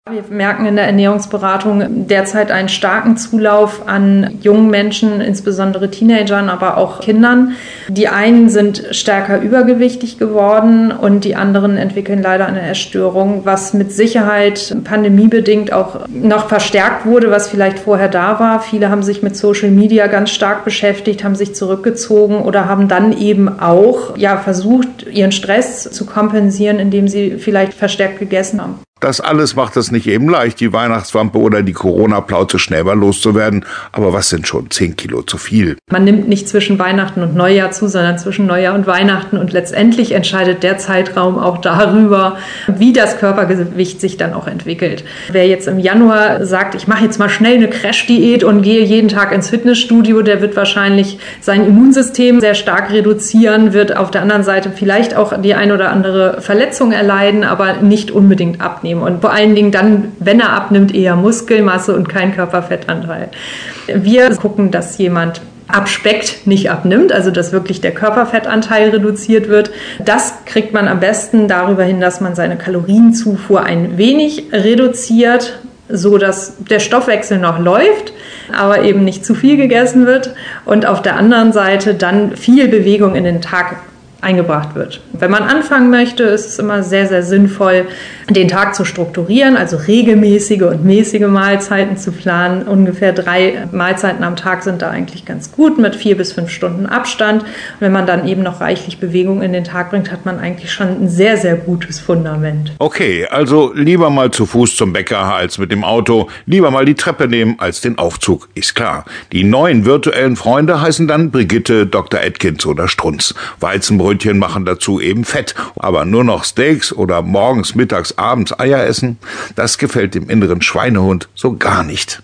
Wir merken in der Ernährungsberatung derzeit einen starken Zulauf an jungen Menschen, insbesondere Teenagern, aber auch Kindern. Die einen sind stärker übergewichtig geworden und die anderen entwickeln leider eine Essstörung, was mit Sicherheit pandemiebedingt auch noch verstärkt wurde, was vielleicht vorher da war. Viele haben sich mit Social Media ganz stark beschäftigt, haben sich zurückgezogen oder haben dann eben auch versucht, ihren Stress zu kompensieren, indem sie vielleicht verstärkt gegessen haben. Das alles macht es nicht eben leicht, die Weihnachtswampe oder die Corona-Plauze schnell mal loszuwerden. Aber was sind schon 10 Kilo zu viel? Man nimmt nicht zwischen Weihnachten und Neujahr zu, sondern zwischen Neujahr und Weihnachten. Und letztendlich entscheidet der Zeitraum auch darüber, wie das Körpergewicht sich dann auch entwickelt. Wer jetzt im Januar sagt, ich mache jetzt mal schnell eine Crash-Diät und gehe jeden Tag ins Fitnessstudio, der wird wahrscheinlich sein Immunsystem sehr stark reduzieren, wird auf der anderen Seite vielleicht auch die ein oder andere Verletzung erleiden, aber nicht unbedingt abnehmen. Und vor allen Dingen dann, wenn er abnimmt, eher Muskelmasse und kein Körperfettanteil. Wir gucken, dass jemand abspeckt, nicht abnimmt, also dass wirklich der Körperfettanteil reduziert wird. Das kriegt man am besten darüber hin, dass man seine Kalorienzufuhr ein wenig reduziert, so dass der Stoffwechsel noch läuft, aber eben nicht zu viel gegessen wird und auf der anderen Seite dann viel Bewegung in den Tag eingebracht wird. Wenn man anfangen möchte, ist es immer sehr, sehr sinnvoll, den Tag zu strukturieren, also regelmäßige und mäßige Mahlzeiten zu planen. Ungefähr 3 Mahlzeiten am Tag sind da eigentlich ganz gut mit 4 bis 5 Stunden Abstand. Und wenn man dann eben noch reichlich Bewegung in den Tag bringt, hat man eigentlich schon ein sehr, sehr gutes Fundament. Okay, also lieber mal zu Fuß zum Bäcker als mit dem Auto, lieber mal die Treppe nehmen als den Aufzug, ist klar. Die neuen virtuellen Freunde heißen dann Brigitte, Dr. Atkins oder Strunz. Weizenbrötchen machen dazu eben Fett, aber nur noch Steaks oder morgens, mittags, abends Eier essen, das gefällt dem inneren Schweinehund so gar nicht.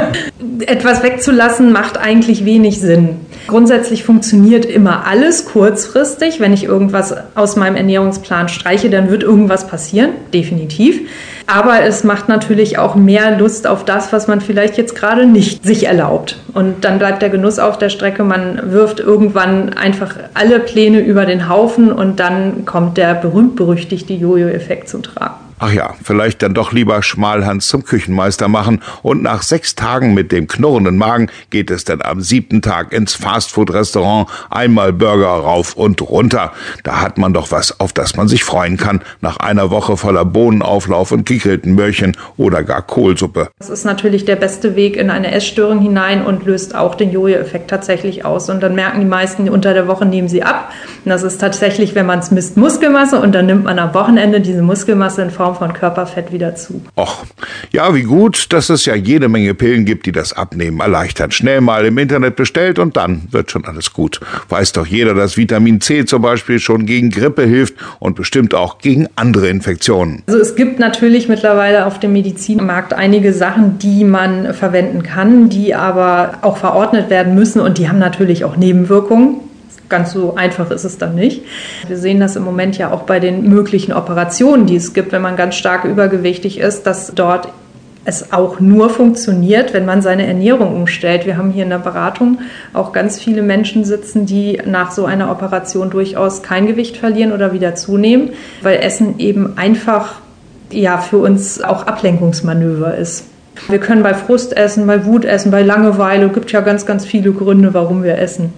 Etwas wegzulassen macht eigentlich wenig Sinn. Grundsätzlich funktioniert immer alles kurzfristig. Wenn ich irgendwas aus meinem Ernährungsplan streiche, dann wird irgendwas passieren, definitiv. Aber es macht natürlich auch mehr Lust auf das, was man vielleicht jetzt gerade nicht sich erlaubt. Und dann bleibt der Genuss auf der Strecke. Man wirft irgendwann einfach alle Pläne über den Haufen und dann kommt der berühmt-berüchtigte Jojo-Effekt zum Tragen. Ach ja, vielleicht dann doch lieber Schmalhans zum Küchenmeister machen und nach 6 Tagen mit dem knurrenden Magen geht es dann am 7. Tag ins Fastfood-Restaurant, einmal Burger rauf und runter. Da hat man doch was, auf das man sich freuen kann, nach einer Woche voller Bohnenauflauf und gegrillten Möhrchen oder gar Kohlsuppe. Das ist natürlich der beste Weg in eine Essstörung hinein und löst auch den Jojo-Effekt tatsächlich aus. Und dann merken die meisten, unter der Woche nehmen sie ab. Und das ist tatsächlich, wenn man es misst, Muskelmasse und dann nimmt man am Wochenende diese Muskelmasse in Form von Körperfett wieder zu. Och, ja, wie gut, dass es ja jede Menge Pillen gibt, die das Abnehmen erleichtern. Schnell mal im Internet bestellt und dann wird schon alles gut. Weiß doch jeder, dass Vitamin C zum Beispiel schon gegen Grippe hilft und bestimmt auch gegen andere Infektionen. Also es gibt natürlich mittlerweile auf dem Medizinmarkt einige Sachen, die man verwenden kann, die aber auch verordnet werden müssen und die haben natürlich auch Nebenwirkungen. Ganz so einfach ist es dann nicht. Wir sehen das im Moment ja auch bei den möglichen Operationen, die es gibt, wenn man ganz stark übergewichtig ist, dass dort es auch nur funktioniert, wenn man seine Ernährung umstellt. Wir haben hier in der Beratung auch ganz viele Menschen sitzen, die nach so einer Operation durchaus kein Gewicht verlieren oder wieder zunehmen, weil Essen eben einfach für uns auch Ablenkungsmanöver ist. Wir können bei Frust essen, bei Wut essen, bei Langeweile. Es gibt ja ganz, ganz viele Gründe, warum wir essen.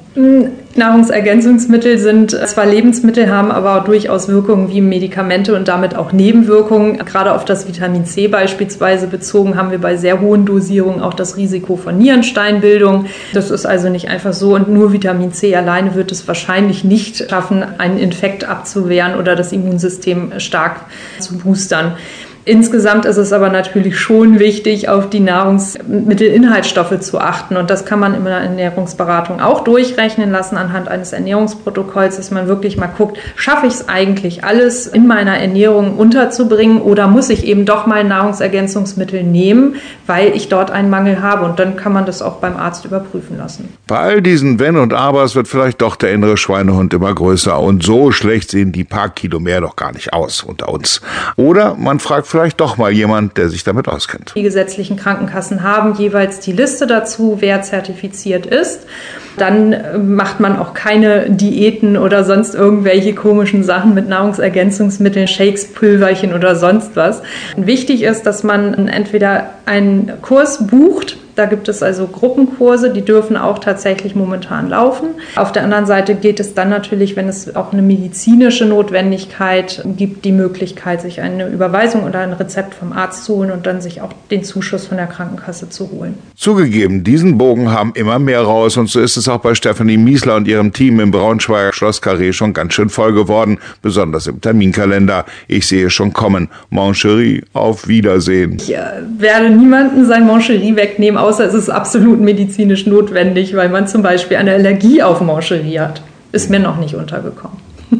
Nahrungsergänzungsmittel sind zwar Lebensmittel, haben aber auch durchaus Wirkungen wie Medikamente und damit auch Nebenwirkungen. Gerade auf das Vitamin C beispielsweise bezogen haben wir bei sehr hohen Dosierungen auch das Risiko von Nierensteinbildung. Das ist also nicht einfach so und nur Vitamin C alleine wird es wahrscheinlich nicht schaffen, einen Infekt abzuwehren oder das Immunsystem stark zu boostern. Insgesamt ist es aber natürlich schon wichtig, auf die Nahrungsmittelinhaltsstoffe zu achten. Und das kann man in der Ernährungsberatung auch durchrechnen lassen anhand eines Ernährungsprotokolls, dass man wirklich mal guckt, schaffe ich es eigentlich alles in meiner Ernährung unterzubringen oder muss ich eben doch mal Nahrungsergänzungsmittel nehmen, weil ich dort einen Mangel habe. Und dann kann man das auch beim Arzt überprüfen lassen. Bei all diesen Wenn und Abers wird vielleicht doch der innere Schweinehund immer größer. Und so schlecht sehen die paar Kilo mehr doch gar nicht aus unter uns. Oder man fragt vielleicht doch mal jemand, der sich damit auskennt. Die gesetzlichen Krankenkassen haben jeweils die Liste dazu, wer zertifiziert ist. Dann macht man auch keine Diäten oder sonst irgendwelche komischen Sachen mit Nahrungsergänzungsmitteln, Shakes, Pülverchen oder sonst was. Wichtig ist, dass man entweder einen Kurs bucht. Da gibt es also Gruppenkurse, die dürfen auch tatsächlich momentan laufen. Auf der anderen Seite geht es dann natürlich, wenn es auch eine medizinische Notwendigkeit gibt, die Möglichkeit, sich eine Überweisung oder ein Rezept vom Arzt zu holen und dann sich auch den Zuschuss von der Krankenkasse zu holen. Zugegeben, diesen Bogen haben immer mehr raus und so ist es auch bei Stefanie Miesler und ihrem Team im Braunschweiger Schloss Carré schon ganz schön voll geworden, besonders im Terminkalender. Ich sehe schon kommen. Moncherie, auf Wiedersehen. Ich werde niemanden sein Moncherie wegnehmen, außer es ist absolut medizinisch notwendig, weil man zum Beispiel eine Allergie auf Moncherie hat. Ist mir noch nicht untergekommen.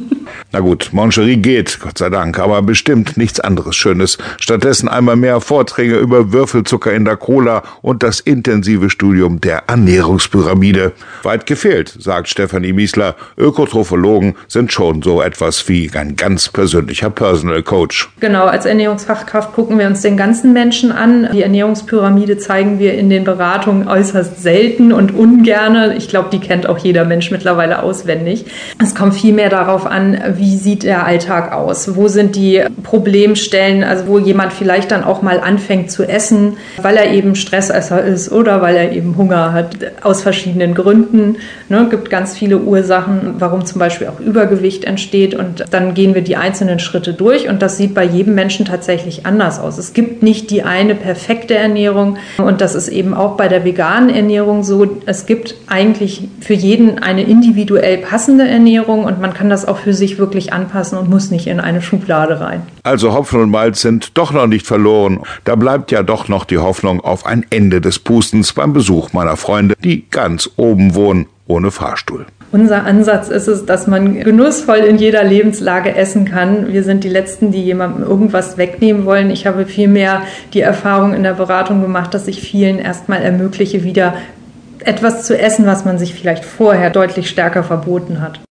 Na gut, Moncherie geht, Gott sei Dank, aber bestimmt nichts anderes Schönes. Stattdessen einmal mehr Vorträge über Würfelzucker in der Cola und das intensive Studium der Ernährungspyramide. Weit gefehlt, sagt Stefanie Miesler. Ökotrophologen sind schon so etwas wie ein ganz persönlicher Personal Coach. Genau, als Ernährungsfachkraft gucken wir uns den ganzen Menschen an. Die Ernährungspyramide zeigen wir in den Beratungen äußerst selten und ungerne. Ich glaube, die kennt auch jeder Mensch mittlerweile auswendig. Es kommt viel mehr darauf an, wie sieht der Alltag aus? Wo sind die Problemstellen, also wo jemand vielleicht dann auch mal anfängt zu essen, weil er eben Stressesser ist oder weil er eben Hunger hat, aus verschiedenen Gründen. Es gibt ganz viele Ursachen, warum zum Beispiel auch Übergewicht entsteht und dann gehen wir die einzelnen Schritte durch und das sieht bei jedem Menschen tatsächlich anders aus. Es gibt nicht die eine perfekte Ernährung und das ist eben auch bei der veganen Ernährung so. Es gibt eigentlich für jeden eine individuell passende Ernährung und man kann das auch für sich wirklich anpassen und muss nicht in eine Schublade rein. Also Hopfen und Malz sind doch noch nicht verloren. Da bleibt ja doch noch die Hoffnung auf ein Ende des Pustens beim Besuch meiner Freunde, die ganz oben wohnen, ohne Fahrstuhl. Unser Ansatz ist es, dass man genussvoll in jeder Lebenslage essen kann. Wir sind die Letzten, die jemandem irgendwas wegnehmen wollen. Ich habe vielmehr die Erfahrung in der Beratung gemacht, dass ich vielen erstmal ermögliche, wieder etwas zu essen, was man sich vielleicht vorher deutlich stärker verboten hat.